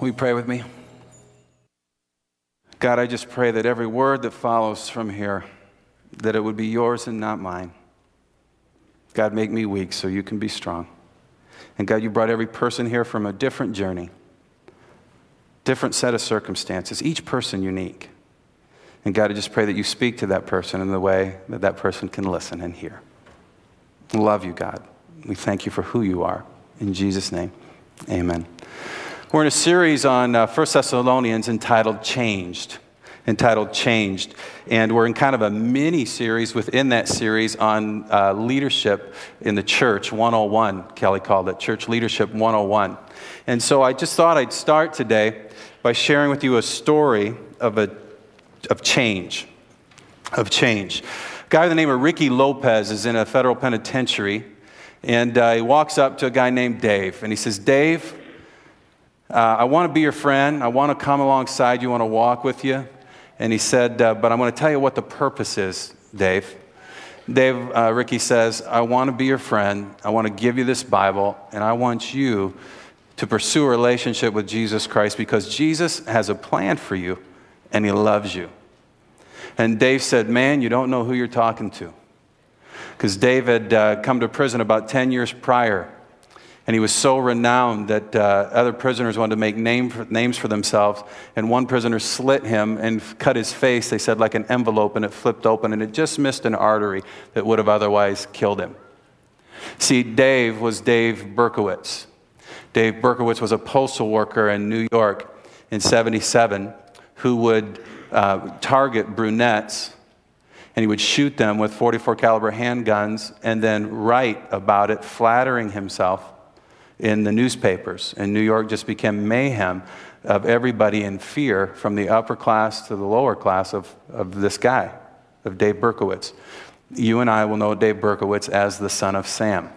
Will you pray with me? God, I just pray that every word that follows from here, that it would be yours and not mine. God, make me weak so you can be strong. And God, you brought every person here from a different journey, different set of circumstances, each person unique. And God, I just pray that you speak to that person in the way that that person can listen and hear. We love you, God. We thank you for who you are. In Jesus' name, amen. We're in a series on 1 Thessalonians entitled Changed. And we're in kind of a mini-series within that series on leadership in the church, 101, Kelly called it, Church Leadership 101. And so I just thought I'd start today by sharing with you a story of change. A guy by the name of Ricky Lopez is in a federal penitentiary, and he walks up to a guy named Dave, and he says, Dave, I want to be your friend. I want to come alongside you. I want to walk with you. And he said, but I'm going to tell you what the purpose is, Dave. Ricky says, I want to be your friend. I want to give you this Bible, and I want you to pursue a relationship with Jesus Christ because Jesus has a plan for you, and he loves you. And Dave said, man, you don't know who you're talking to. Because Dave had come to prison about 10 years prior. And he was so renowned that other prisoners wanted to make names for themselves. And one prisoner slit him and cut his face, they said, like an envelope, and it flipped open. And it just missed an artery that would have otherwise killed him. See, Dave was Dave Berkowitz. Dave Berkowitz was a postal worker in New York in 1977 who would target brunettes. And he would shoot them with .44 caliber handguns and then write about it, flattering himself in the newspapers. And New York just became mayhem of everybody in fear from the upper class to the lower class of this guy, of Dave Berkowitz. You and I will know Dave Berkowitz as the son of Sam.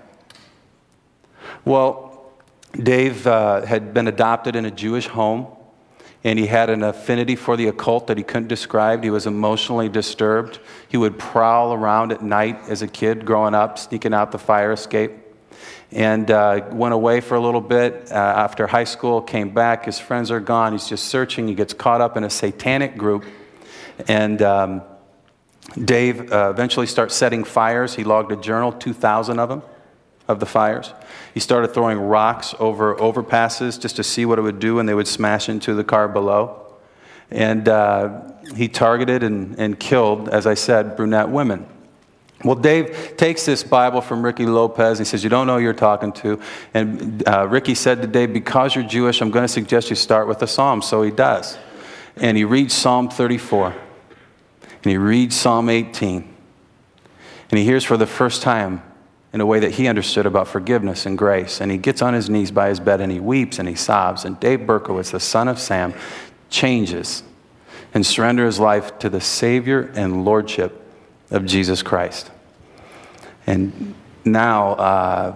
Well, Dave had been adopted in a Jewish home, and he had an affinity for the occult that he couldn't describe. He was emotionally disturbed. He would prowl around at night as a kid growing up, sneaking out the fire escape. And went away for a little bit after high school, came back. His friends are gone. He's just searching. He gets caught up in a satanic group. And Dave eventually starts setting fires. He logged a journal, 2,000 of them, of the fires. He started throwing rocks over overpasses just to see what it would do, and they would smash into the car below. And he targeted and killed, as I said, brunette women. Well, Dave takes this Bible from Ricky Lopez. He says, you don't know who you're talking to. And Ricky said to Dave, because you're Jewish, I'm going to suggest you start with the Psalms. So he does. And he reads Psalm 34. And he reads Psalm 18. And he hears for the first time in a way that he understood about forgiveness and grace. And he gets on his knees by his bed and he weeps and he sobs. And Dave Berkowitz, the son of Sam, changes and surrenders his life to the Savior and Lordship of Jesus Christ. And now,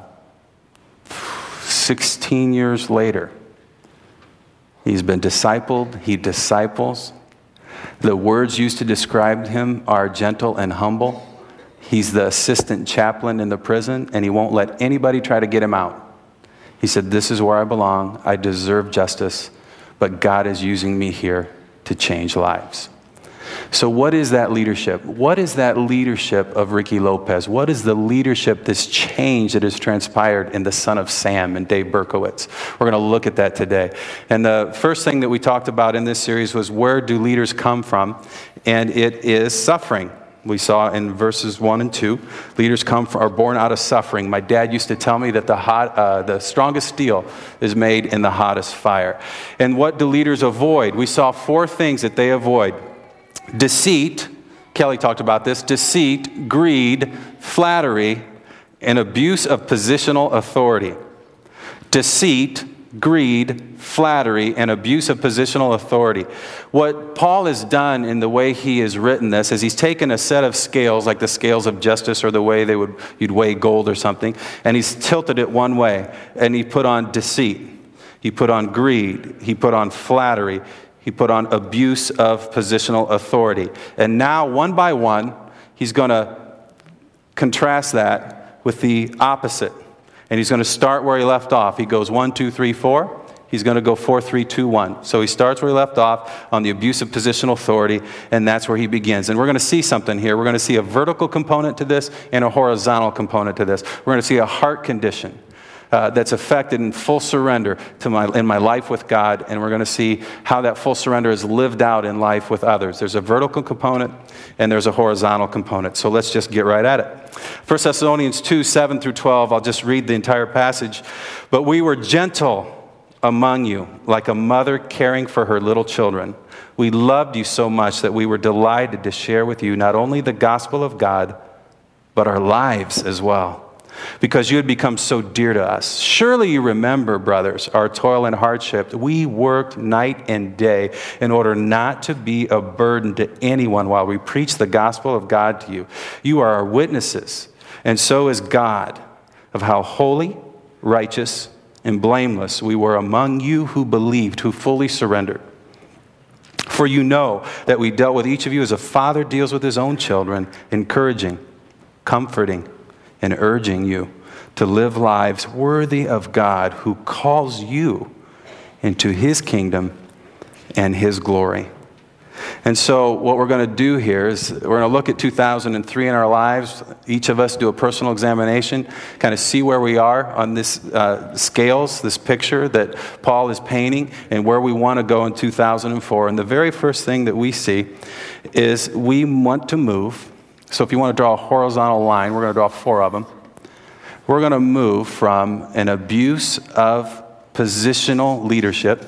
16 years later, he's been discipled, he disciples. The words used to describe him are gentle and humble. He's the assistant chaplain in the prison, and he won't let anybody try to get him out. He said, this is where I belong, I deserve justice, but God is using me here to change lives. So what is that leadership? What is that leadership of Ricky Lopez? What is the leadership, this change that has transpired in the son of Sam and Dave Berkowitz? We're going to look at that today. And the first thing that we talked about in this series was, where do leaders come from? And it is suffering. We saw in verses 1 and 2, leaders are born out of suffering. My dad used to tell me that the strongest steel is made in the hottest fire. And what do leaders avoid? We saw 4 things that they avoid. Deceit, Kelly talked about this, deceit, greed, flattery, and abuse of positional authority. Deceit, greed, flattery, and abuse of positional authority. What Paul has done in the way he has written this is he's taken a set of scales, like the scales of justice or the way you'd weigh gold or something, and he's tilted it one way, and he put on deceit. He put on greed. He put on flattery. He put on abuse of positional authority. And now, one by one, he's going to contrast that with the opposite. And he's going to start where he left off. He goes 1, 2, 3, 4, He's going to go 4, 3, 2, 1. So he starts where he left off on the abuse of positional authority, and that's where he begins. And we're going to see something here. We're going to see a vertical component to this and a horizontal component to this. We're going to see a heart condition that's affected in full surrender in my life with God, and we're going to see how that full surrender is lived out in life with others. There's a vertical component and there's a horizontal component. So let's just get right at it. 1 Thessalonians 2, 7 through 12, I'll just read the entire passage. But we were gentle among you, like a mother caring for her little children. We loved you so much that we were delighted to share with you not only the gospel of God, but our lives as well, because you had become so dear to us. Surely you remember, brothers, our toil and hardship. We worked night and day in order not to be a burden to anyone while we preach the gospel of God to you. You are our witnesses, and so is God, of how holy, righteous, and blameless we were among you who believed, who fully surrendered. For you know that we dealt with each of you as a father deals with his own children, encouraging, comforting, and urging you to live lives worthy of God, who calls you into his kingdom and his glory. And so what we're going to do here is we're going to look at 2003 in our lives. Each of us do a personal examination, kind of see where we are on this scales, this picture that Paul is painting, and where we want to go in 2004. And the very first thing that we see is we want to move. So if you want to draw a horizontal line, we're going to draw 4 of them. We're going to move from an abuse of positional leadership,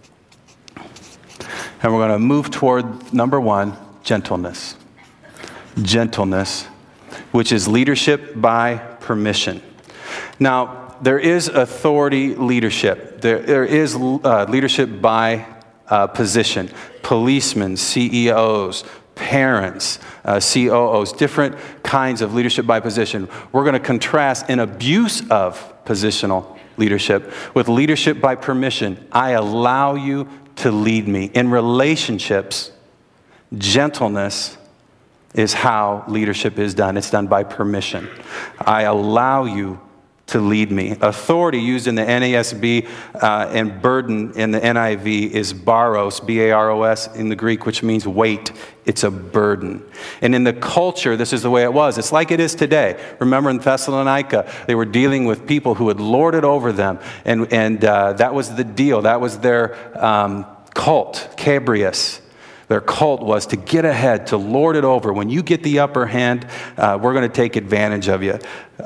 and we're going to move toward, number 1, gentleness. Gentleness, which is leadership by permission. Now, there is authority leadership. There is leadership by position. Policemen, CEOs, parents, COOs, different kinds of leadership by position. We're going to contrast an abuse of positional leadership with leadership by permission. I allow you to lead me. In relationships, gentleness is how leadership is done. It's done by permission. I allow you to lead me. Authority used in the NASB and burden in the NIV is baros, B-A-R-O-S in the Greek, which means weight. It's a burden. And in the culture, this is the way it was. It's like it is today. Remember in Thessalonica, they were dealing with people who had lorded over them, and that was the deal. That was their cult, Cabrius. Their cult was to get ahead, to lord it over. When you get the upper hand, we're going to take advantage of you.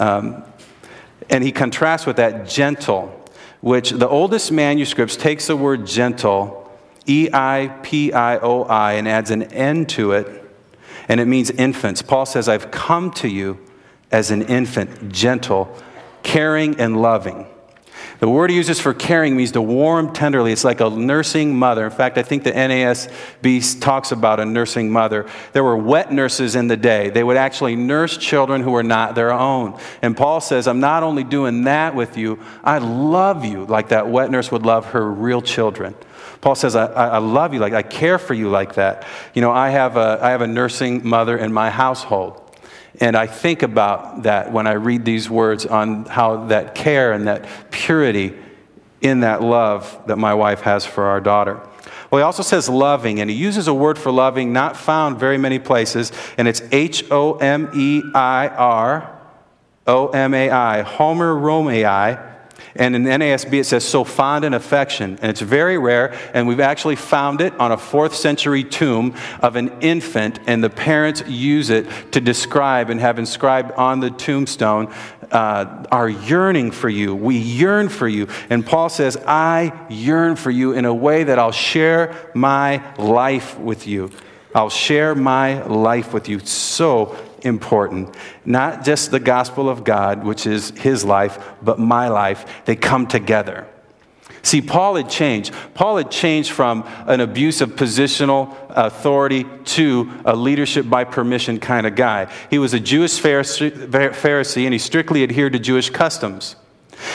And he contrasts with that gentle, which the oldest manuscripts takes the word gentle, E-I-P-I-O-I, and adds an N to it, and it means infants. Paul says, I've come to you as an infant, gentle, caring, and loving. The word he uses for caring means to warm tenderly. It's like a nursing mother. In fact, I think the NASB talks about a nursing mother. There were wet nurses in the day. They would actually nurse children who were not their own. And Paul says, I'm not only doing that with you, I love you like that wet nurse would love her real children. Paul says, I love you, like I care for you like that. You know, I have a nursing mother in my household. And I think about that when I read these words on how that care and that purity in that love that my wife has for our daughter. Well, he also says loving, and he uses a word for loving not found very many places, and it's H-O-M-E-I-R-O-M-A-I, Homer Romai. And in NASB it says, so fond and affection. And it's very rare, and we've actually found it on a 4th century tomb of an infant, and the parents use it to describe and have inscribed on the tombstone, our yearning for you. We yearn for you. And Paul says, I yearn for you in a way that I'll share my life with you. I'll share my life with you. So important. Not just the gospel of God, which is his life, but my life. They come together. See, Paul had changed. Paul had changed from an abuse of positional authority to a leadership by permission kind of guy. He was a Jewish Pharisee, and he strictly adhered to Jewish customs.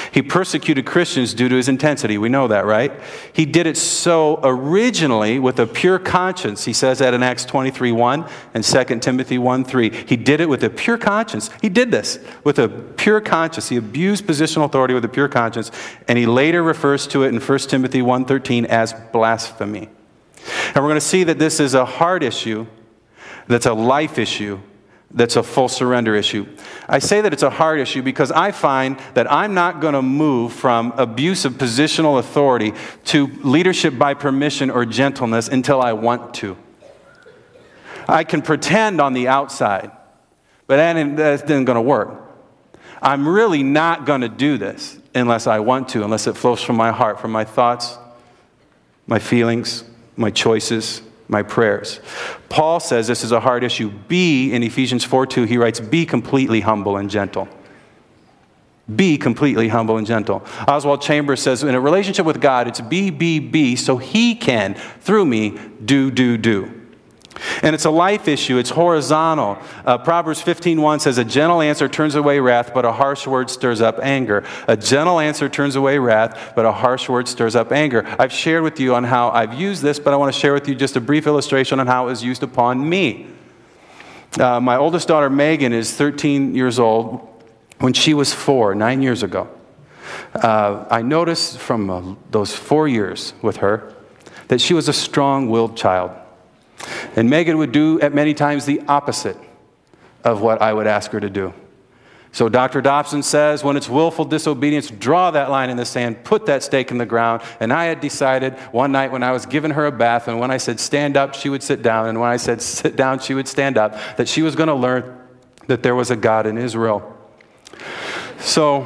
He persecuted Christians due to his intensity. We know that, right? He did it so originally with a pure conscience. He says that in Acts 23:1 and 2 Timothy 1:3. He did it with a pure conscience. He did this with a pure conscience. He abused positional authority with a pure conscience, and he later refers to it in 1 Timothy 1:13 as blasphemy. And we're going to see that this is a heart issue, that's a life issue, that's a full surrender issue. I say that it's a heart issue because I find that I'm not going to move from abuse of positional authority to leadership by permission or gentleness until I want to. I can pretend on the outside, but that isn't going to work. I'm really not going to do this unless I want to, unless it flows from my heart, from my thoughts, my feelings, my choices, my prayers. Paul says this is a hard issue. Be, in Ephesians 4:2, he writes, be completely humble and gentle. Be completely humble and gentle. Oswald Chambers says, in a relationship with God, it's be, so he can, through me, do. And it's a life issue. It's horizontal. Proverbs 15:1 says, a gentle answer turns away wrath, but a harsh word stirs up anger. A gentle answer turns away wrath, but a harsh word stirs up anger. I've shared with you on how I've used this, but I want to share with you just a brief illustration on how it was used upon me. My oldest daughter, Megan, is 13 years old. When she was 4, 9 years ago, I noticed from those 4 years with her that she was a strong-willed child. And Megan would do at many times the opposite of what I would ask her to do. So Dr. Dobson says, when it's willful disobedience, draw that line in the sand, put that stake in the ground. And I had decided one night when I was giving her a bath, and when I said stand up, she would sit down, and when I said sit down, she would stand up, that she was going to learn that there was a God in Israel. So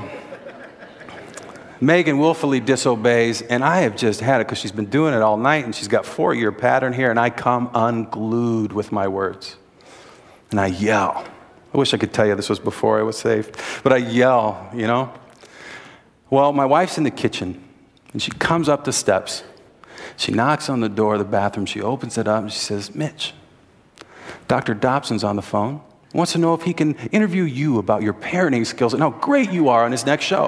Megan willfully disobeys, and I have just had it because she's been doing it all night, and she's got 4-year pattern here, and I come unglued with my words. And I yell. I wish I could tell you this was before I was saved, but I yell, you know. Well, my wife's in the kitchen, and she comes up the steps. She knocks on the door of the bathroom. She opens it up, and she says, Mitch, Dr. Dobson's on the phone. He wants to know if he can interview you about your parenting skills and how great you are on his next show.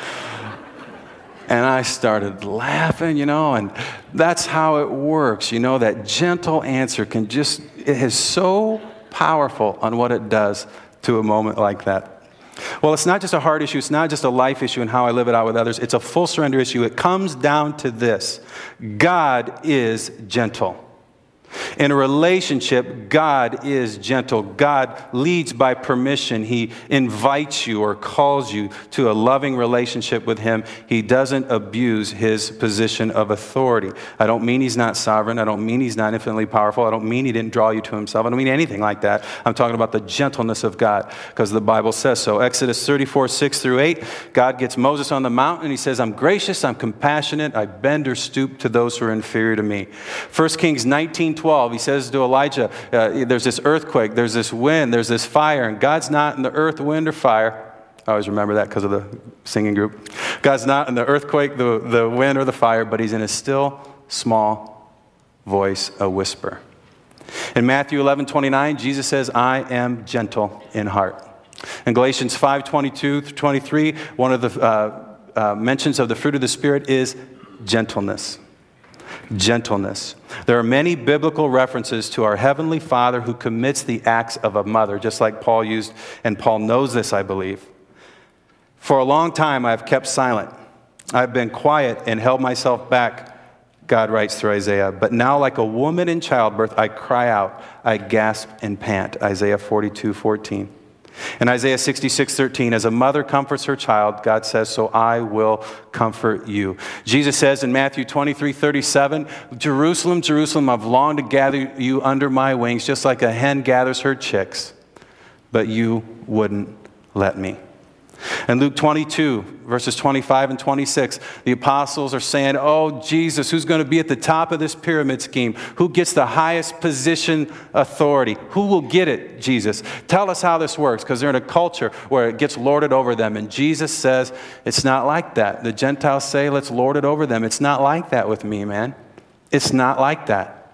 And I started laughing, you know, and that's how it works. You know, that gentle answer it is so powerful on what it does to a moment like that. Well, it's not just a heart issue. It's not just a life issue and how I live it out with others. It's a full surrender issue. It comes down to this. God is gentle. In a relationship, God is gentle. God leads by permission. He invites you or calls you to a loving relationship with Him. He doesn't abuse His position of authority. I don't mean He's not sovereign. I don't mean He's not infinitely powerful. I don't mean He didn't draw you to Himself. I don't mean anything like that. I'm talking about the gentleness of God because the Bible says so. Exodus 34:6-8, God gets Moses on the mountain and He says, I'm gracious, I'm compassionate, I bend or stoop to those who are inferior to me. 1 Kings 19:12, He says to Elijah, there's this earthquake, there's this wind, there's this fire, and God's not in the earth, wind, or fire. I always remember that because of the singing group. God's not in the earthquake, the wind, or the fire, but He's in a still, small voice, a whisper. In Matthew 11:29, Jesus says, I am gentle in heart. In Galatians 5:22-23, one of the mentions of the fruit of the Spirit is gentleness. Gentleness. There are many biblical references to our Heavenly Father who commits the acts of a mother, just like Paul used, and Paul knows this, I believe. For a long time, I've kept silent. I've been quiet and held myself back, God writes through Isaiah. But now, like a woman in childbirth, I cry out, I gasp and pant, Isaiah 42:14. In Isaiah 66:13, as a mother comforts her child, God says, so I will comfort you. Jesus says in Matthew 23:37, Jerusalem, Jerusalem, I've longed to gather you under my wings, just like a hen gathers her chicks, but you wouldn't let me. In Luke 22, verses 25 and 26, the apostles are saying, oh, Jesus, who's going to be at the top of this pyramid scheme? Who gets the highest position authority? Who will get it, Jesus? Tell us how this works, because they're in a culture where it gets lorded over them. And Jesus says, it's not like that. The Gentiles say, let's lord it over them. It's not like that with me, man. It's not like that.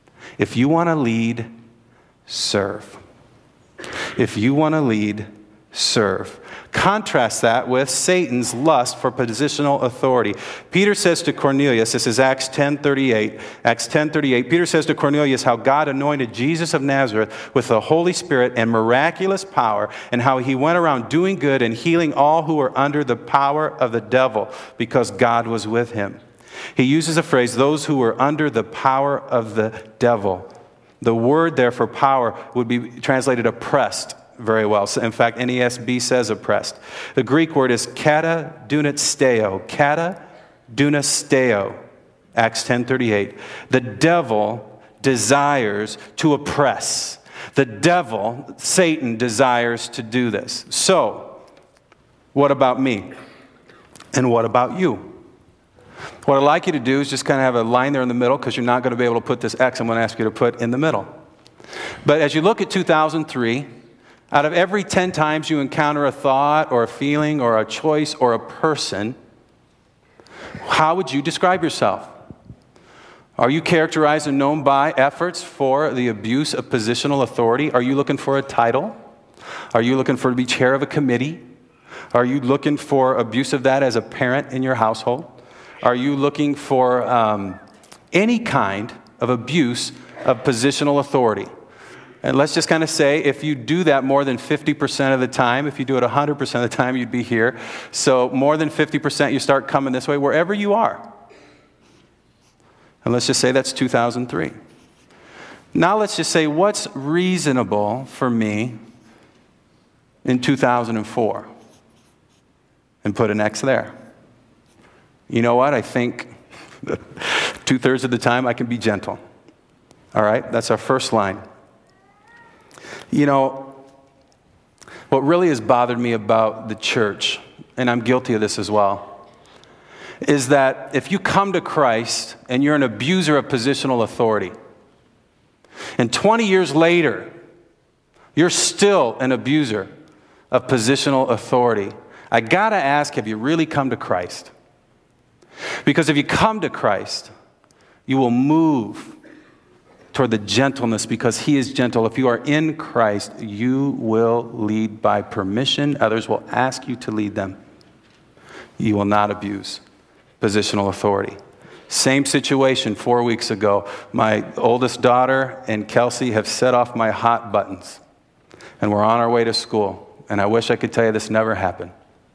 If you want to lead, serve. If you want to lead, serve. Contrast that with Satan's lust for positional authority. Peter says to Cornelius, this is Acts 10:38. Acts 10:38. Peter says to Cornelius how God anointed Jesus of Nazareth with the Holy Spirit and miraculous power, and how he went around doing good and healing all who were under the power of the devil, because God was with him. He uses a phrase, those who were under the power of the devil. The word there for power would be translated oppressed very well. So in fact, NESB says oppressed. The Greek word is kata dunasteo. Kata dunasteo. Acts 10:38. The devil desires to oppress. The devil, Satan, desires to do this. So, what about me? And what about you? What I'd like you to do is just kind of have a line there in the middle, because you're not going to be able to put this X I'm going to ask you to put in the middle. But as you look at 2003, out of every 10 times you encounter a thought or a feeling or a choice or a person, how would you describe yourself? Are you characterized and known by efforts for the abuse of positional authority? Are you looking for a title? Are you looking for to be chair of a committee? Are you looking for abuse of that as a parent in your household? Are you looking for any kind of abuse of positional authority? And let's just kind of say, if you do that more than 50% of the time, if you do it 100% of the time, you'd be here. So more than 50%, you start coming this way, wherever you are. And let's just say that's 2003. Now let's just say, what's reasonable for me in 2004? And put an X there. You know what? I think 2/3 of the time I can be gentle. All right? That's our first line. You know, what really has bothered me about the church, and I'm guilty of this as well, is that if you come to Christ and you're an abuser of positional authority, and 20 years later, you're still an abuser of positional authority, I gotta ask, have you really come to Christ? Because if you come to Christ, you will move toward the gentleness, because he is gentle. If you are in Christ, you will lead by permission. Others will ask you to lead them. You will not abuse positional authority. Same situation 4 weeks ago. My oldest daughter and Kelsey have set off my hot buttons, and we're on our way to school. And I wish I could tell you this never happened.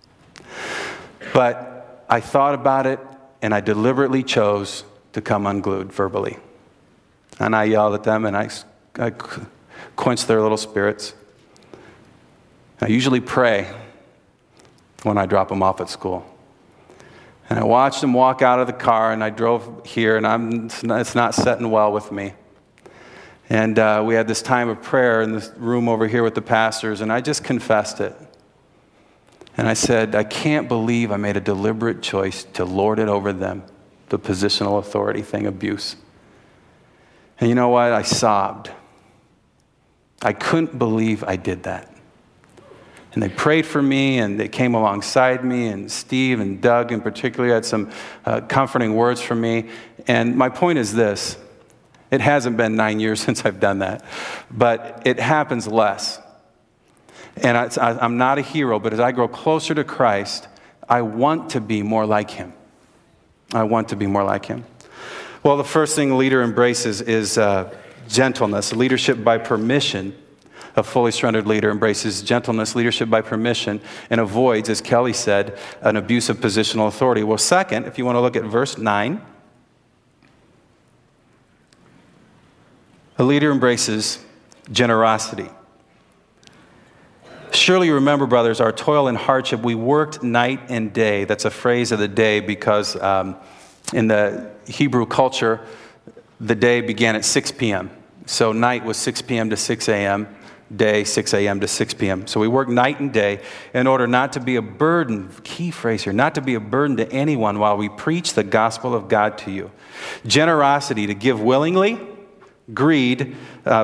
But I thought about it, and I deliberately chose to come unglued verbally. And I yelled at them, and I quenched their little spirits. I usually pray when I drop them off at school. And I watched them walk out of the car, and I drove here, and it's not setting well with me. And we had this time of prayer in this room over here with the pastors, and I just confessed it. And I said, I can't believe I made a deliberate choice to lord it over them, the positional authority thing, abuse. And you know what? I sobbed. I couldn't believe I did that. And they prayed for me, and they came alongside me, and Steve and Doug in particular had some comforting words for me. And my point is this. It hasn't been 9 years since I've done that, but it happens less. And I'm not a hero, but as I grow closer to Christ, I want to be more like him. I want to be more like him. Well, the first thing a leader embraces is gentleness. Leadership by permission. A fully surrendered leader embraces gentleness, leadership by permission, and avoids, as Kelly said, an abuse of positional authority. Well, second, if you want to look at verse 9, a leader embraces generosity. Surely you remember, brothers, our toil and hardship. We worked night and day. That's a phrase of the day because in the Hebrew culture, the day began at 6 p.m. So night was 6 p.m. to 6 a.m., day 6 a.m. to 6 p.m. So we work night and day in order not to be a burden, key phrase here, not to be a burden to anyone while we preach the gospel of God to you. Generosity, to give willingly. Greed,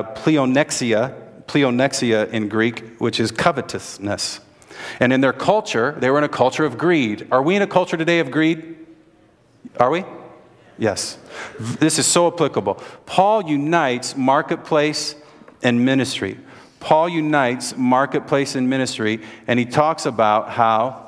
pleonexia in Greek, which is covetousness. And in their culture, they were in a culture of greed. Are we in a culture today of greed? Are we? Yes. This is so applicable. Paul unites marketplace and ministry. Paul unites marketplace and ministry, and he talks about how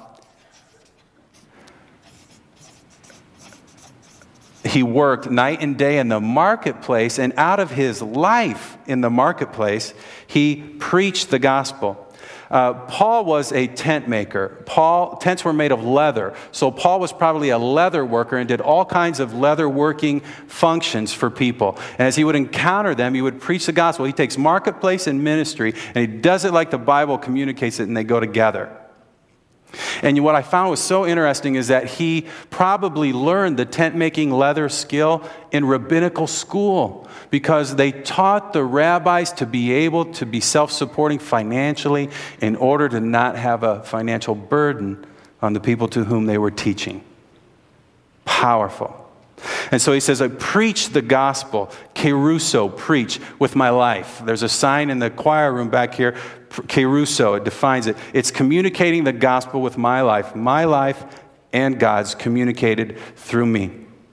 he worked night and day in the marketplace, and out of his life in the marketplace, he preached the gospel. Paul was a tent maker. Tents were made of leather. So Paul was probably a leather worker and did all kinds of leather working functions for people. And as he would encounter them, he would preach the gospel. He takes marketplace and ministry, and he does it like the Bible communicates it, and they go together. And what I found was so interesting is that he probably learned the tent-making leather skill in rabbinical school because they taught the rabbis to be able to be self-supporting financially in order to not have a financial burden on the people to whom they were teaching. Powerful. And so he says, I preach the gospel, keruso, preach with my life. There's a sign in the choir room back here, keruso, it defines it. It's communicating the gospel with my life and God's communicated through me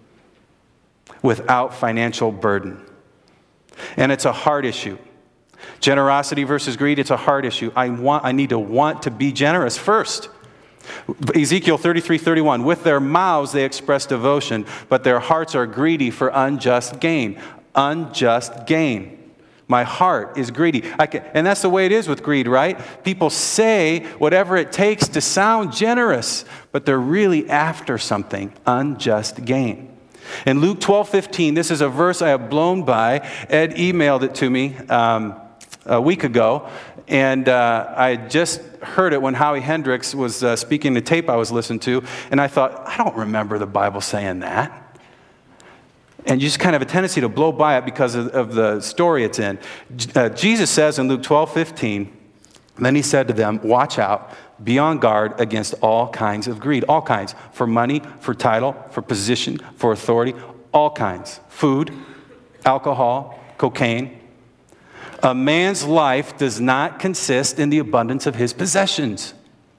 without financial burden. And it's a hard issue. Generosity versus greed, it's a hard issue. I need to want to be generous first. Ezekiel 33:31, with their mouths they express devotion, but their hearts are greedy for unjust gain. Unjust gain. My heart is greedy. And that's the way it is with greed, right? People say whatever it takes to sound generous, but they're really after something, unjust gain. In Luke 12:15, this is a verse I have blown by. Ed emailed it to me a week ago, and I had just heard it when Howie Hendricks was speaking the tape I was listening to, and I thought, I don't remember the Bible saying that. And you just kind of have a tendency to blow by it because of the story it's in. Jesus says in Luke 12:15, then he said to them, watch out, be on guard against all kinds of greed. All kinds. For money, for title, for position, for authority, all kinds. Food, alcohol, cocaine. A man's life does not consist in the abundance of his possessions.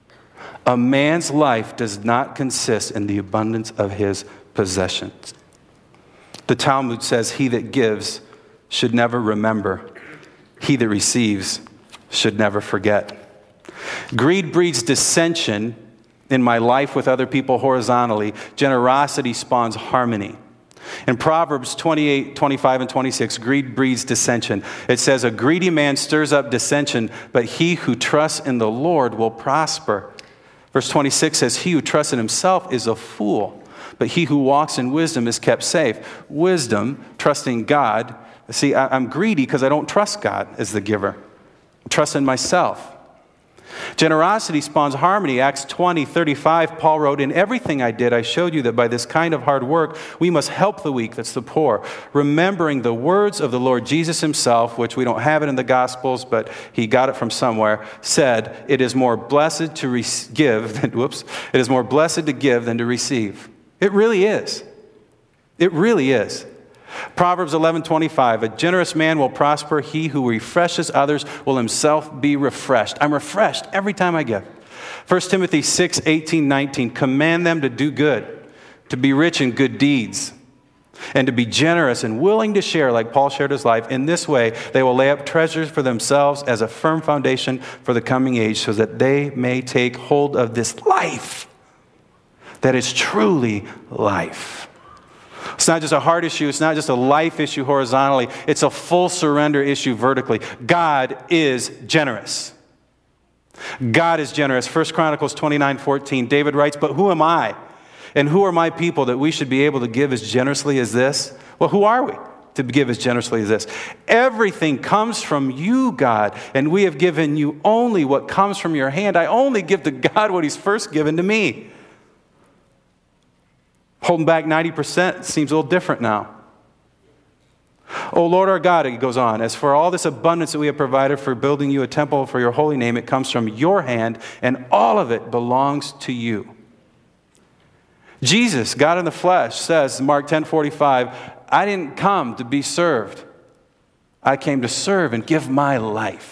A man's life does not consist in the abundance of his possessions. The Talmud says, he that gives should never remember. He that receives should never forget. Greed breeds dissension in my life with other people horizontally. Generosity spawns harmony. In Proverbs 28, 25, and 26, greed breeds dissension. It says, a greedy man stirs up dissension, but he who trusts in the Lord will prosper. Verse 26 says, he who trusts in himself is a fool, but he who walks in wisdom is kept safe. Wisdom, trusting God. See, I'm greedy because I don't trust God as the giver. I trust in myself. Generosity spawns harmony. Acts 20:35, Paul wrote, in everything I did, I showed you that by this kind of hard work, we must help the weak, that's the poor, remembering the words of the Lord Jesus himself, which we don't have it in the Gospels, but he got it from somewhere, said, it is more blessed to give than to receive. It really is. It really is. Proverbs 11:25, a generous man will prosper. He who refreshes others will himself be refreshed. I'm refreshed every time I give. 1 Timothy 6:18-19, command them to do good, to be rich in good deeds, and to be generous and willing to share like Paul shared his life. In this way, they will lay up treasures for themselves as a firm foundation for the coming age so that they may take hold of this life that is truly life. It's not just a heart issue. It's not just a life issue horizontally. It's a full surrender issue vertically. God is generous. God is generous. 1 Chronicles 29:14, David writes, but who am I? And who are my people that we should be able to give as generously as this? Well, who are we to give as generously as this? Everything comes from you, God, and we have given you only what comes from your hand. I only give to God what he's first given to me. Holding back 90% seems a little different now. O Lord our God, it goes on, as for all this abundance that we have provided for building you a temple for your holy name, it comes from your hand, and all of it belongs to you. Jesus, God in the flesh, says, Mark 10:45, I didn't come to be served. I came to serve and give my life.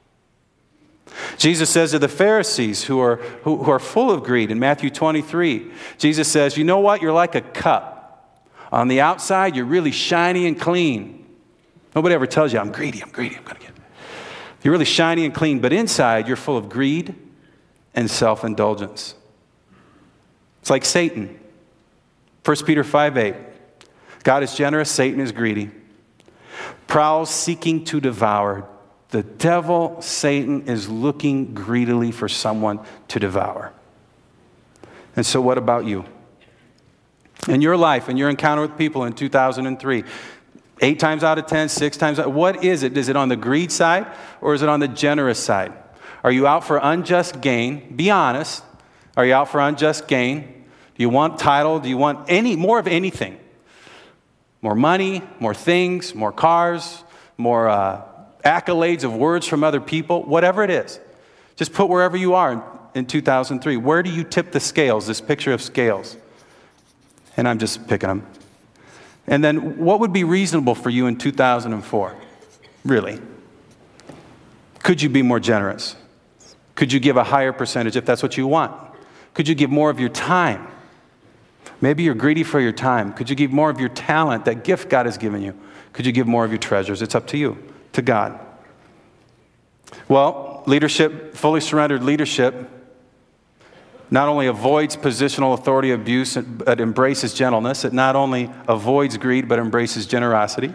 Jesus says to the Pharisees who are full of greed in Matthew 23, Jesus says, you know what? You're like a cup. On the outside, you're really shiny and clean. Nobody ever tells you, I'm greedy, I'm going to get it. You're really shiny and clean, but inside you're full of greed and self-indulgence. It's like Satan. 1 Peter 5:8. God is generous, Satan is greedy. Prowls seeking to devour. The devil, Satan, is looking greedily for someone to devour. And so what about you? In your life, in your encounter with people in 2003, 8 times out of 10, 6 times out, what is it? Is it on the greed side or is it on the generous side? Are you out for unjust gain? Be honest. Are you out for unjust gain? Do you want title? Do you want more of anything? More money, more things, more cars, more accolades of words from other people, whatever it is. Just put wherever you are in 2003. Where do you tip the scales, this picture of scales? And I'm just picking them. And then what would be reasonable for you in 2004? Really? Could you be more generous? Could you give a higher percentage if that's what you want? Could you give more of your time? Maybe you're greedy for your time. Could you give more of your talent, that gift God has given you? Could you give more of your treasures? It's up to you, to God. Well, leadership, fully surrendered leadership, not only avoids positional authority abuse, but embraces gentleness. It not only avoids greed, but embraces generosity.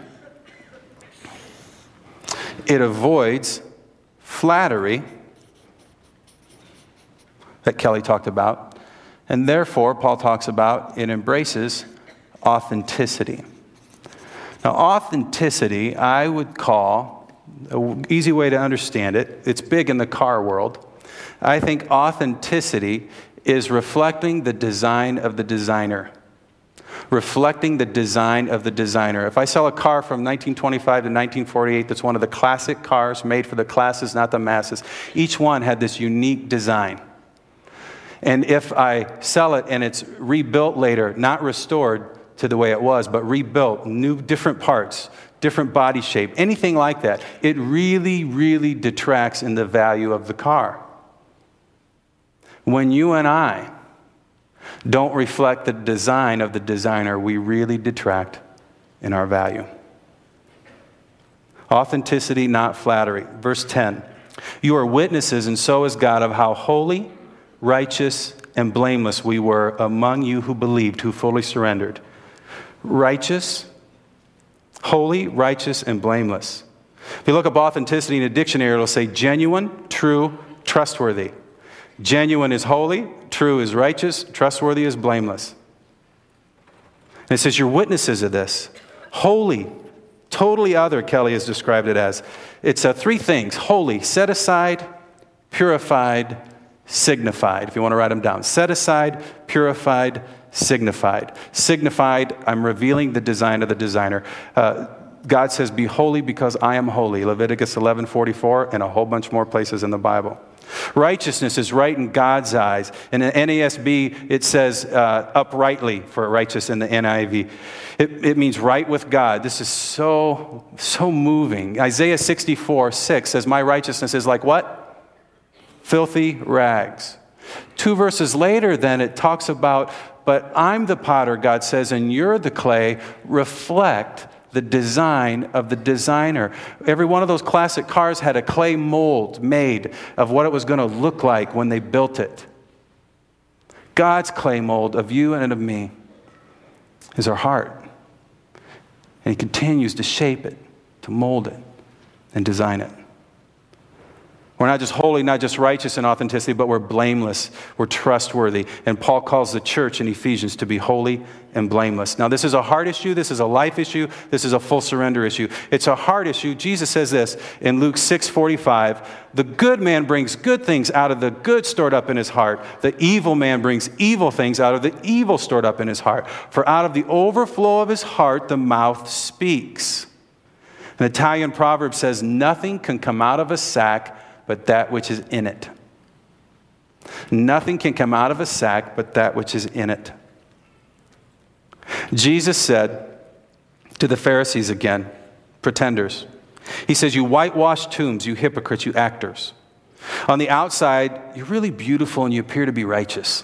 It avoids flattery that Kelly talked about. And therefore, Paul talks about, it embraces authenticity. Now, authenticity, I would call, an easy way to understand it, it's big in the car world. I think authenticity is reflecting the design of the designer. Reflecting the design of the designer. If I sell a car from 1925 to 1948 that's one of the classic cars made for the classes, not the masses, each one had this unique design. And if I sell it and it's rebuilt later, not restored to the way it was, but rebuilt, new, different parts, different body shape, anything like that, it really, really detracts in the value of the car. When you and I don't reflect the design of the designer, we really detract in our value. Authenticity, not flattery. Verse 10, you are witnesses, and so is God, of how holy, righteous, and blameless we were among you who believed, who fully surrendered. Righteous, holy, righteous, and blameless. If you look up authenticity in a dictionary, it'll say genuine, true, trustworthy. Genuine is holy, true is righteous, trustworthy is blameless. And it says you're witnesses of this. Holy, totally other, Kelly has described it as. It's 3 things. Holy, set aside, purified, signified. If you want to write them down. Set aside, purified, signified. Signified, I'm revealing the design of the designer. God says, be holy because I am holy. Leviticus 11:44 and a whole bunch more places in the Bible. Righteousness is right in God's eyes. In the NASB, it says uprightly for righteous in the NIV. It means right with God. This is so moving. Isaiah 64:6 says, my righteousness is like what? Filthy rags. 2 verses later, then, it talks about, but I'm the potter, God says, and you're the clay. Reflect the design of the designer. Every one of those classic cars had a clay mold made of what it was going to look like when they built it. God's clay mold of you and of me is our heart. And He continues to shape it, to mold it, and design it. We're not just holy, not just righteous in authenticity, but we're blameless. We're trustworthy. And Paul calls the church in Ephesians to be holy and blameless. Now, this is a heart issue. This is a life issue. This is a full surrender issue. It's a heart issue. Jesus says this in Luke 6:45, the good man brings good things out of the good stored up in his heart. The evil man brings evil things out of the evil stored up in his heart. For out of the overflow of his heart, the mouth speaks. An Italian proverb says, nothing can come out of a sack but that which is in it. Nothing can come out of a sack but that which is in it. Jesus said to the Pharisees again, pretenders, He says, you whitewash tombs, you hypocrites, you actors. On the outside, you're really beautiful and you appear to be righteous.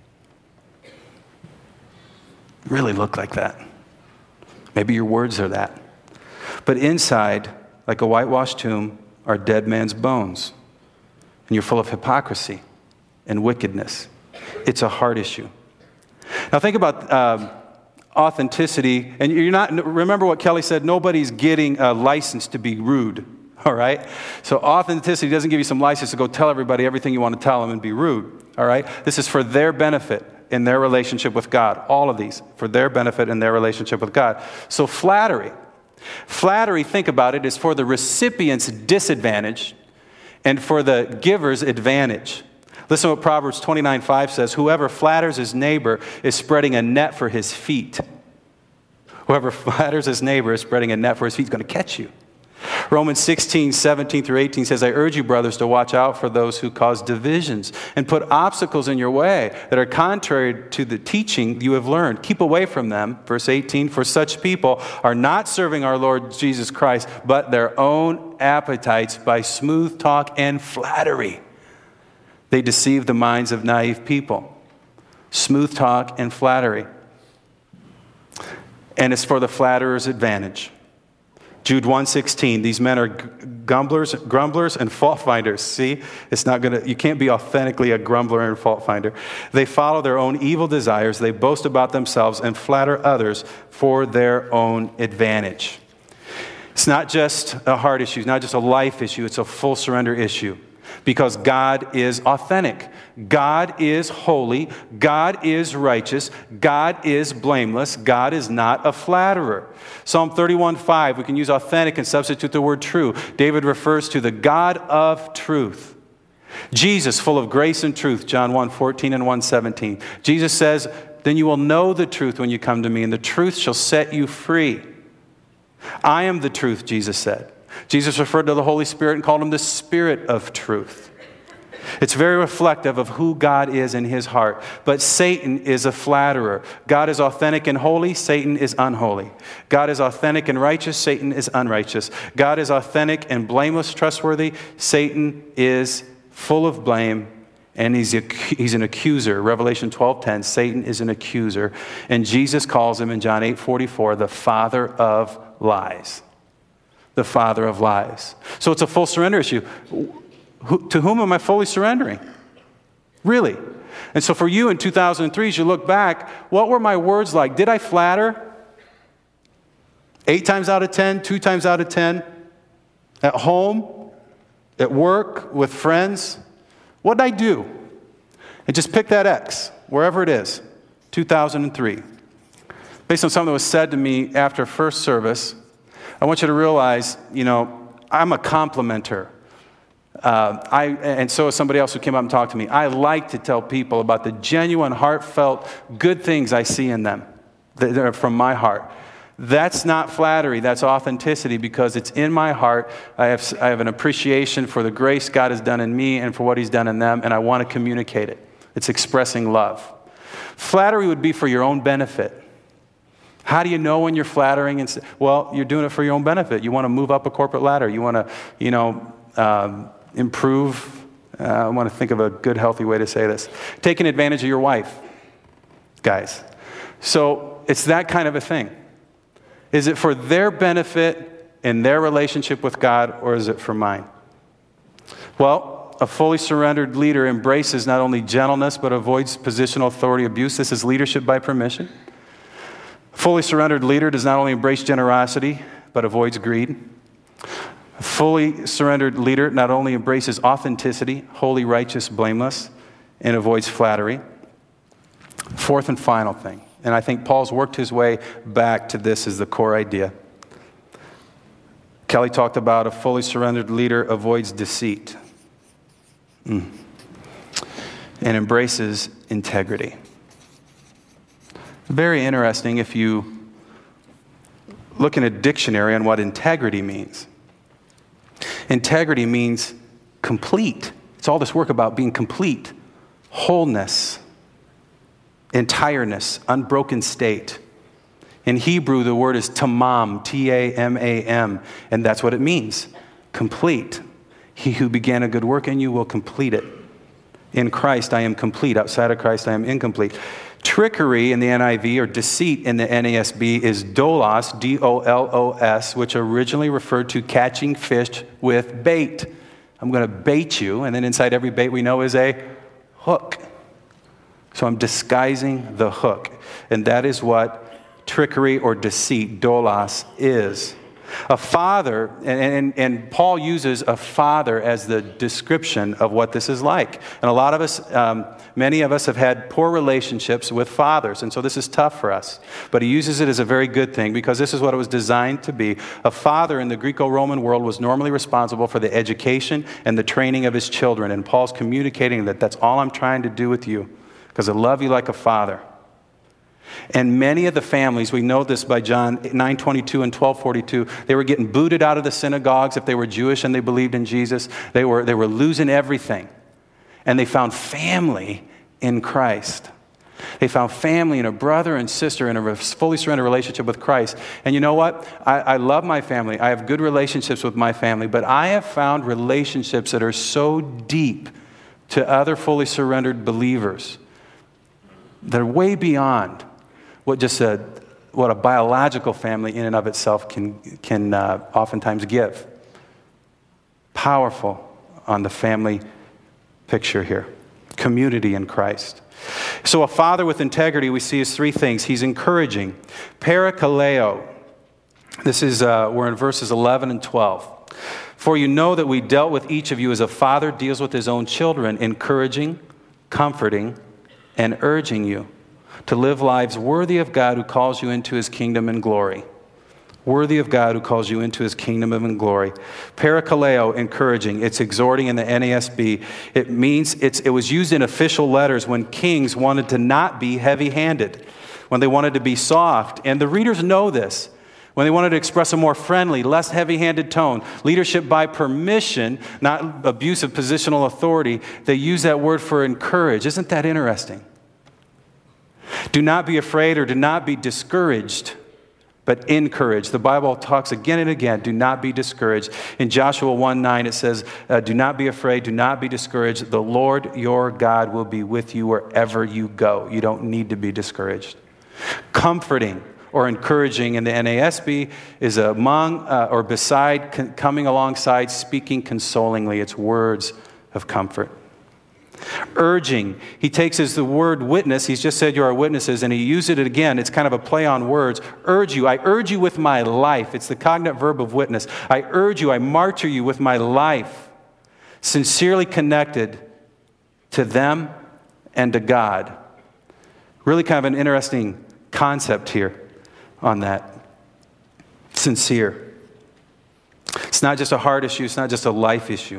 You really look like that. Maybe your words are that. But inside, like a whitewashed tomb, are dead man's bones. And you're full of hypocrisy and wickedness. It's a heart issue. Now think about authenticity. And remember what Kelly said, nobody's getting a license to be rude. All right? So authenticity doesn't give you some license to go tell everybody everything you want to tell them and be rude. All right? This is for their benefit in their relationship with God. All of these for their benefit in their relationship with God. So flattery. Flattery, think about it, is for the recipient's disadvantage and for the giver's advantage. Listen to what Proverbs 29:5 says. Whoever flatters his neighbor is spreading a net for his feet. Whoever flatters his neighbor is spreading a net for his feet. He's going to catch you. Romans 16:17-18 says, I urge you, brothers, to watch out for those who cause divisions and put obstacles in your way that are contrary to the teaching you have learned. Keep away from them. Verse 18, for such people are not serving our Lord Jesus Christ, but their own appetites by smooth talk and flattery. They deceive the minds of naive people. Smooth talk and flattery. And it's for the flatterer's advantage. Jude 1:16, these men are grumblers and fault finders. See, you can't be authentically a grumbler and fault finder. They follow their own evil desires. They boast about themselves and flatter others for their own advantage. It's not just a heart issue. It's not just a life issue. It's a full surrender issue. Because God is authentic. God is holy. God is righteous. God is blameless. God is not a flatterer. Psalm 31:5, we can use authentic and substitute the word true. David refers to the God of truth. Jesus, full of grace and truth, John 1:14 and 1:17. Jesus says, then you will know the truth when you come to me, and the truth shall set you free. I am the truth, Jesus said. Jesus referred to the Holy Spirit and called him the Spirit of truth. It's very reflective of who God is in his heart. But Satan is a flatterer. God is authentic and holy. Satan is unholy. God is authentic and righteous. Satan is unrighteous. God is authentic and blameless, trustworthy. Satan is full of blame, and he's an accuser. Revelation 12:10, Satan is an accuser. And Jesus calls him in John 8:44 the father of lies. The father of lies. So it's a full surrender issue. To whom am I fully surrendering? Really? And so for you in 2003, as you look back, what were my words like? Did I flatter? 8 times out of 10, 2 times out of 10? At home? At work? With friends? What did I do? And just pick that X, wherever it is. 2003. Based on something that was said to me after first service, I want you to realize, I'm a complimenter. And so is somebody else who came up and talked to me. I like to tell people about the genuine, heartfelt, good things I see in them that are from my heart. That's not flattery. That's authenticity, because it's in my heart. I have an appreciation for the grace God has done in me and for what he's done in them, and I want to communicate it. It's expressing love. Flattery would be for your own benefit. How do you know when you're flattering? Well, you're doing it for your own benefit. You want to move up a corporate ladder. You want to, improve. I want to think of a good, healthy way to say this. Taking advantage of your wife, guys. So it's that kind of a thing. Is it for their benefit in their relationship with God, or is it for mine? Well, a fully surrendered leader embraces not only gentleness, but avoids positional authority abuse. This is leadership by permission. A fully surrendered leader does not only embrace generosity, but avoids greed. A fully surrendered leader not only embraces authenticity, holy, righteous, blameless, and avoids flattery. Fourth and final thing, and I think Paul's worked his way back to this as the core idea. Kelly talked about a fully surrendered leader avoids deceit and embraces integrity. Very interesting if you look in a dictionary on what integrity means. Integrity means complete. It's all this work about being complete, wholeness, entireness, unbroken state. In Hebrew, the word is tamam, T-A-M-A-M, and that's what it means, complete. He who began a good work in you will complete it. In Christ, I am complete. Outside of Christ, I am incomplete. Trickery in the NIV, or deceit in the NASB, is dolos, D-O-L-O-S, which originally referred to catching fish with bait. I'm going to bait you, and then inside every bait we know is a hook. So I'm disguising the hook. And that is what trickery or deceit, dolos, is. A father, and Paul uses a father as the description of what this is like. And a lot of us, many of us have had poor relationships with fathers, and so this is tough for us. But he uses it as a very good thing because this is what it was designed to be. A father in the Greco-Roman world was normally responsible for the education and the training of his children. And Paul's communicating that that's all I'm trying to do with you because I love you like a father. And many of the families, we know this by John 9:22 and 12:42, they were getting booted out of the synagogues if they were Jewish and they believed in Jesus. They were losing everything. And they found family in Christ. They found family in a brother and sister in a fully surrendered relationship with Christ. And you know what? I love my family. I have good relationships with my family. But I have found relationships that are so deep to other fully surrendered believers that are way beyond what a biological family in and of itself can oftentimes give. Powerful on the family picture here. Community in Christ. So a father with integrity we see is three things. He's encouraging. Parakaleo. This is, we're in verses 11 and 12. For you know that we dealt with each of you as a father deals with his own children, encouraging, comforting, and urging you to live lives worthy of God who calls you into his kingdom and glory. Worthy of God who calls you into his kingdom and glory. Parakaleo, encouraging. It's exhorting in the NASB. It means it was used in official letters when kings wanted to not be heavy-handed, when they wanted to be soft. And the readers know this. When they wanted to express a more friendly, less heavy-handed tone, leadership by permission, not abuse of positional authority, they use that word for encourage. Isn't that interesting? Do not be afraid or do not be discouraged, but encourage. The Bible talks again and again, do not be discouraged. In Joshua 1:9 it says, do not be afraid, do not be discouraged. The Lord your God will be with you wherever you go. You don't need to be discouraged. Comforting or encouraging in the NASB is among or beside, coming alongside, speaking consolingly. It's words of comfort. Urging. He takes as the word witness. He's just said you are witnesses, and he used it again. It's kind of a play on words. Urge you. I urge you with my life. It's the cognate verb of witness. I urge you. I martyr you with my life. Sincerely connected to them and to God. Really kind of an interesting concept here on that. Sincere. It's not just a heart issue. It's not just a life issue.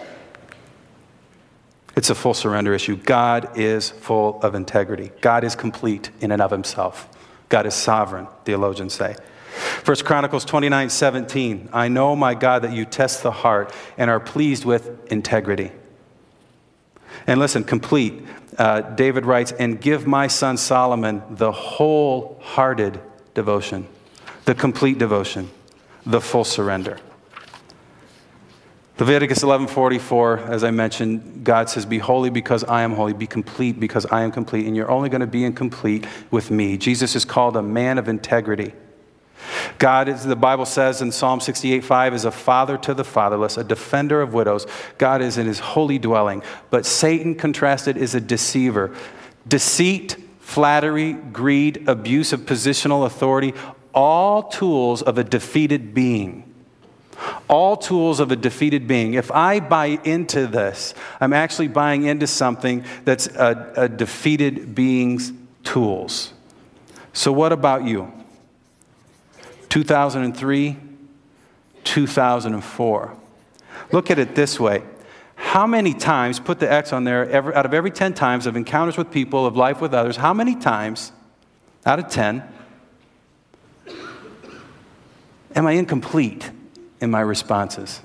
It's a full surrender issue. God is full of integrity. God is complete in and of himself. God is sovereign, theologians say. 1 Chronicles 29:17. I know, my God, that you test the heart and are pleased with integrity. And listen, complete. David writes, and give my son Solomon the wholehearted devotion, the complete devotion, the full surrender. Leviticus 11:44, as I mentioned, God says, be holy because I am holy. Be complete because I am complete. And you're only going to be incomplete with me. Jesus is called a man of integrity. God, the Bible says in Psalm 68:5, is a father to the fatherless, a defender of widows. God is in his holy dwelling. But Satan, contrasted, is a deceiver. Deceit, flattery, greed, abuse of positional authority, all tools of a defeated being. All tools of a defeated being. If I buy into this, I'm actually buying into something that's a defeated being's tools. So what about you? 2003, 2004. Look at it this way. How many times, put the X on there, out of every 10 times of encounters with people, of life with others, how many times, out of 10, am I incomplete in my responses?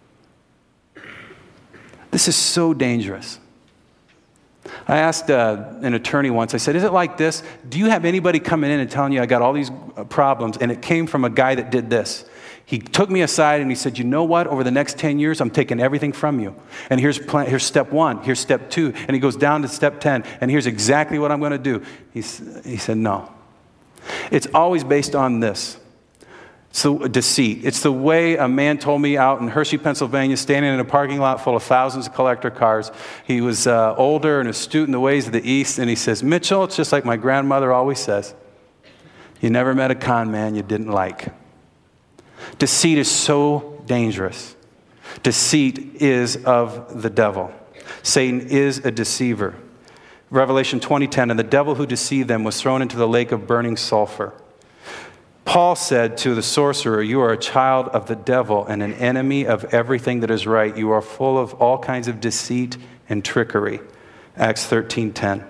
This is so dangerous. I asked an attorney once, I said, is it like this? Do you have anybody coming in and telling you I got all these problems and it came from a guy that did this? He took me aside and he said, you know what? Over the next 10 years, I'm taking everything from you. And here's step 1, here's step 2, and he goes down to step 10, and here's exactly what I'm going to do. He said, no. It's always based on this. So deceit. It's the way a man told me out in Hershey, Pennsylvania, standing in a parking lot full of thousands of collector cars. He was older and astute in the ways of the East, and he says, Mitchell, it's just like my grandmother always says, you never met a con man you didn't like. Deceit is so dangerous. Deceit is of the devil. Satan is a deceiver. Revelation 20:10, and the devil who deceived them was thrown into the lake of burning sulfur. Paul said to the sorcerer, you are a child of the devil and an enemy of everything that is right. You are full of all kinds of deceit and trickery. Acts 13:10.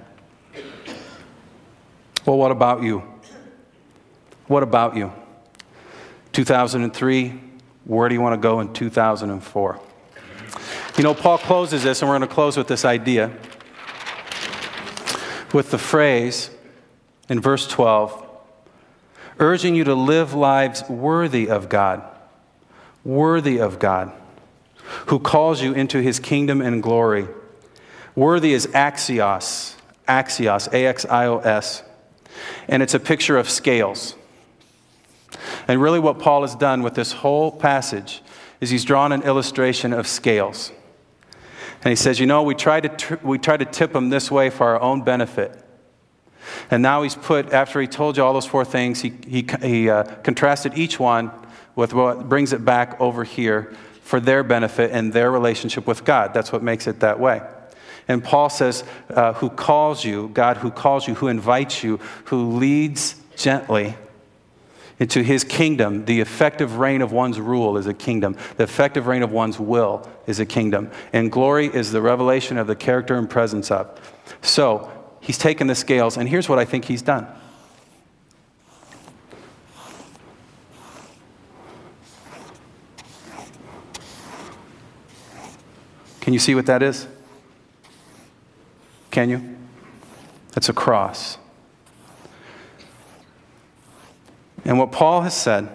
Well, what about you? What about you? 2003, where do you want to go in 2004? You know, Paul closes this, and we're going to close with this idea, with the phrase in verse 12, urging you to live lives worthy of God, who calls you into his kingdom and glory. Worthy is axios, A-X-I-O-S, and it's a picture of scales. And really what Paul has done with this whole passage is he's drawn an illustration of scales. And he says, you know, we try to tip them this way for our own benefit. And now he's put, after he told you all those 4 things, he contrasted each one with what brings it back over here for their benefit and their relationship with God. That's what makes it that way. And Paul says, who calls you, God who calls you, who invites you, who leads gently into his kingdom. The effective reign of one's rule is a kingdom. The effective reign of one's will is a kingdom. And glory is the revelation of the character and presence of. So, he's taken the scales, and here's what I think he's done. Can you see what that is? Can you? That's a cross. And what Paul has said,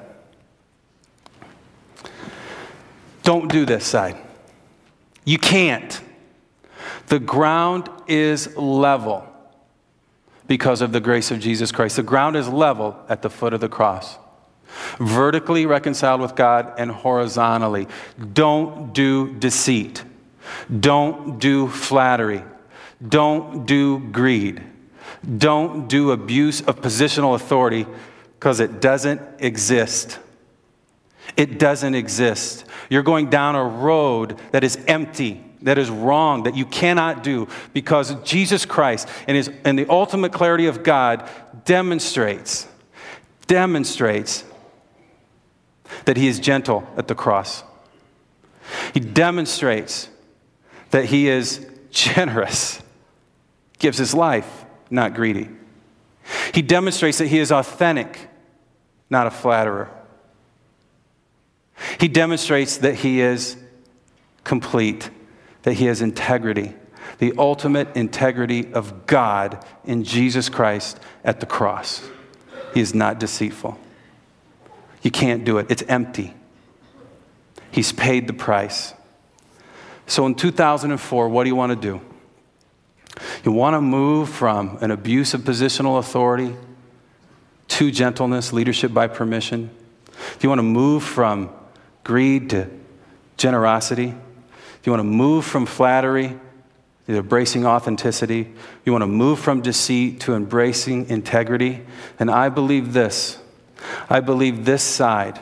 don't do this side. You can't. The ground is level because of the grace of Jesus Christ. The ground is level at the foot of the cross. Vertically reconciled with God and horizontally. Don't do deceit. Don't do flattery. Don't do greed. Don't do abuse of positional authority, because it doesn't exist. It doesn't exist. You're going down a road that is empty, that is wrong, that you cannot do, because Jesus Christ and the ultimate clarity of God demonstrates that he is gentle at the cross. He demonstrates that he is generous, gives his life, not greedy. He demonstrates that he is authentic, not a flatterer. He demonstrates that he is complete, that he has integrity, the ultimate integrity of God in Jesus Christ at the cross. He is not deceitful. You can't do it. It's empty. He's paid the price. So in 2004, what do you want to do? You want to move from an abuse of positional authority to gentleness, leadership by permission? Do you want to move from greed to generosity? Do you want to move from flattery to embracing authenticity? You want to move from deceit to embracing integrity? And I believe this. I believe this side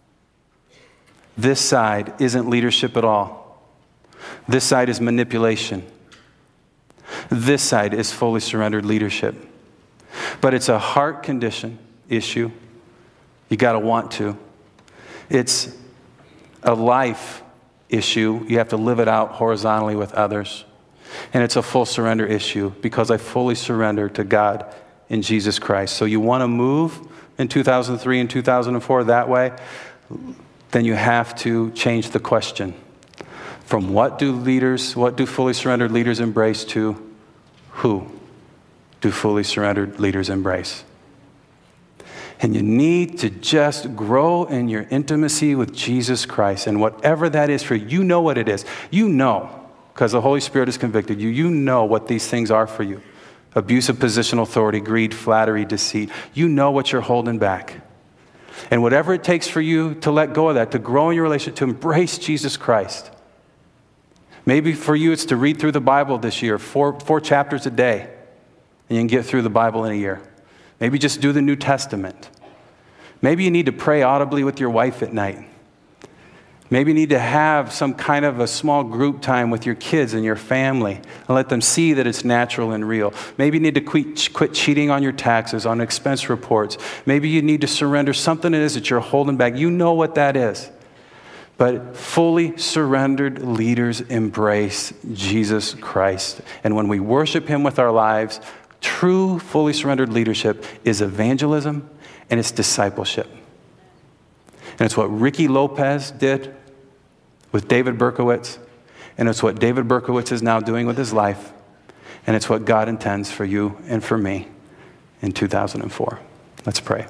isn't leadership at all. This side is manipulation. This side is fully surrendered leadership. But it's a heart condition issue. You got to want to. It's a life issue. You have to live it out horizontally with others. And it's a full surrender issue because I fully surrender to God in Jesus Christ. So you want to move in 2003 and 2004 that way, then you have to change the question. From what do fully surrendered leaders embrace to who do fully surrendered leaders embrace? And you need to just grow in your intimacy with Jesus Christ. And whatever that is for you, you know what it is. You know, because the Holy Spirit has convicted you. You know what these things are for you. Abuse of positional authority, greed, flattery, deceit. You know what you're holding back. And whatever it takes for you to let go of that, to grow in your relationship, to embrace Jesus Christ. Maybe for you it's to read through the Bible this year, four chapters a day, and you can get through the Bible in a year. Maybe just do the New Testament. Maybe you need to pray audibly with your wife at night. Maybe you need to have some kind of a small group time with your kids and your family and let them see that it's natural and real. Maybe you need to quit cheating on your taxes, on expense reports. Maybe you need to surrender something it is that you're holding back. You know what that is. But fully surrendered leaders embrace Jesus Christ. And when we worship him with our lives, true, fully surrendered leadership is evangelism and it's discipleship. And it's what Ricky Lopez did with David Berkowitz. And it's what David Berkowitz is now doing with his life. And it's what God intends for you and for me in 2004. Let's pray.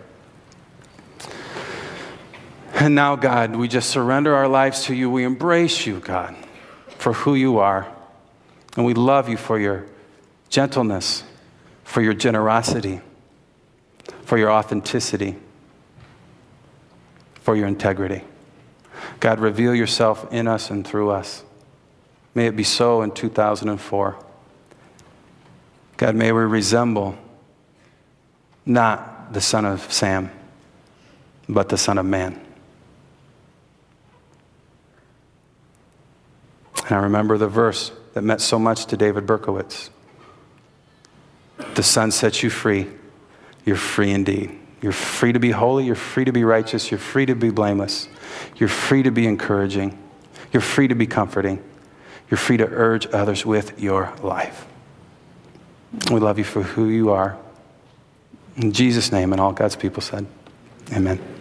And now, God, we just surrender our lives to you. We embrace you, God, for who you are. And we love you for your gentleness, for your generosity, for your authenticity, for your integrity. God, reveal yourself in us and through us. May it be so in 2004. God, may we resemble not the son of Sam, but the Son of Man. And I remember the verse that meant so much to David Berkowitz. The Son sets you free. You're free indeed. You're free to be holy. You're free to be righteous. You're free to be blameless. You're free to be encouraging. You're free to be comforting. You're free to urge others with your life. We love you for who you are. In Jesus' name, and all God's people said, amen.